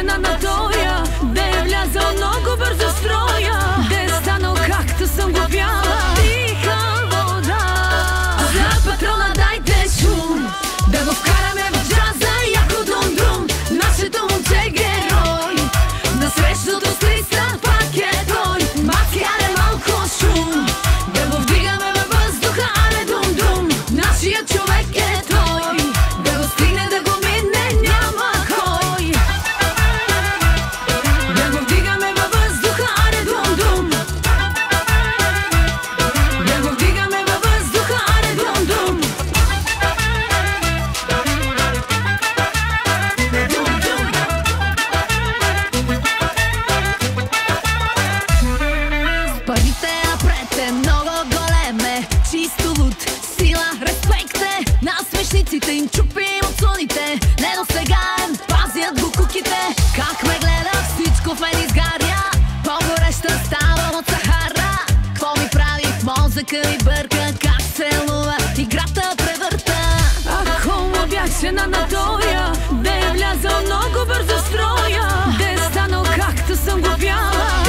на надоя, да е влязал много бързо в строя, да е станал както съм го пяла. Тиха вода за патрона, дайте шум, да го вкараме в джаза, яко дум-дум. Нашето момче герой, на срещното с Тристан пак е той. Маскаре малко шум, да го вдигаме във въздуха, аре дум-дум. Нашият човек е той, да го стигне, да го мине, няма кой. Да го вдигаме във въздуха, аре дум-дум. Да го вдигаме във въздуха, аре дум-дум. Парите напред е много големе, чисто луд, сила, респект е. На смешниците им чупим от слоните, не досегаем, пазят го куките. Как ме гледа, всичко в мен изгаря, по-гореща ставам от Сахара. Кво ми прави, мозъка ми бърка, как целува, играта превърта. Ако му бяше на надоя, да е влязал много бързо в строя, да е станал както съм го пяла.